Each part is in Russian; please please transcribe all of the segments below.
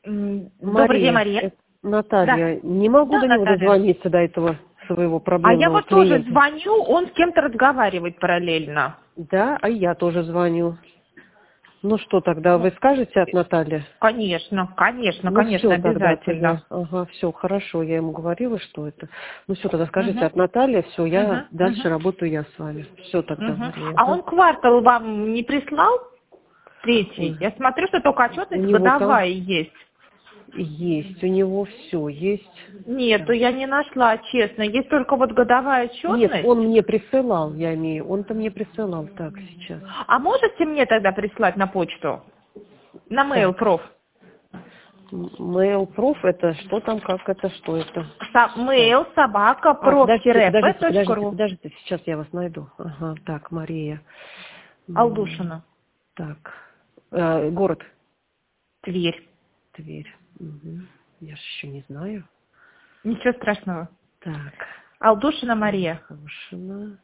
Добрый день, Мария, Мария. Да, Наталья, не могу да, до него Наталья. дозвониться, до этого своего А я проблемного вот тоже клиента. звоню, он с кем-то разговаривает параллельно. Да, а я тоже звоню. Ну что тогда, вы Ну, скажете от Натальи? конечно, конечно, Ну конечно, все тогда. обязательно. Ага, все, хорошо, я ему говорила, что это. Ну все, тогда скажите Угу, от Натальи, все, я угу, дальше угу, работаю я с вами. Все тогда, угу. Мария. А Ага. он квартал вам не прислал? Ой, Третий. Я смотрю, что только у отчетность него там годовая есть. есть, у него все есть. Нету, Так. я не нашла, честно. Есть только вот годовая Нет, отчетность. он мне присылал, я имею. Он-то мне присылал. Так, сейчас. А можете мне тогда прислать на почту? На mail, Так. проф. Mail.prof это что там, как это, что это? Так. Mail, собака, А, prof-p.ru. подождите, сейчас я вас найду. Ага, так, Мария. Алдушина. Так, город Тверь. Тверь. Угу. Я же еще не знаю. Ничего страшного. Так, Алдушина Мария. Тушина.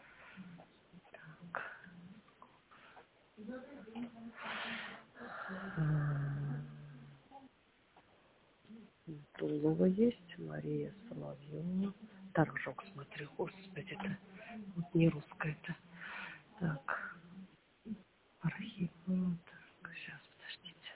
Тулова есть, Мария Соловьева. Торжок, смотрю, господи, это вот не русская-то. Так, архив. Так, сейчас, подождите.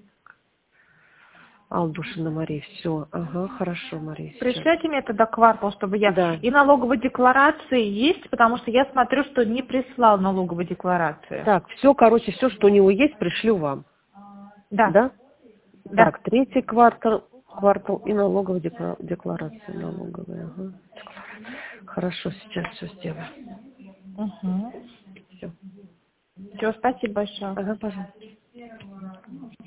Алдушина Мария, все. Ага, хорошо, Мария, сейчас. Пришлете мне тогда квартал, чтобы я... Да. И налоговой декларации есть, потому что я смотрю, что не прислал налоговой декларации. Так, все, короче, все, что у него есть, пришлю вам. Да, Да? да. Так, третий квартал и налоговая декларация налоговая. Ага. Хорошо, сейчас все сделаю. Угу. Все. Все, спасибо большое. Ага, пожалуйста.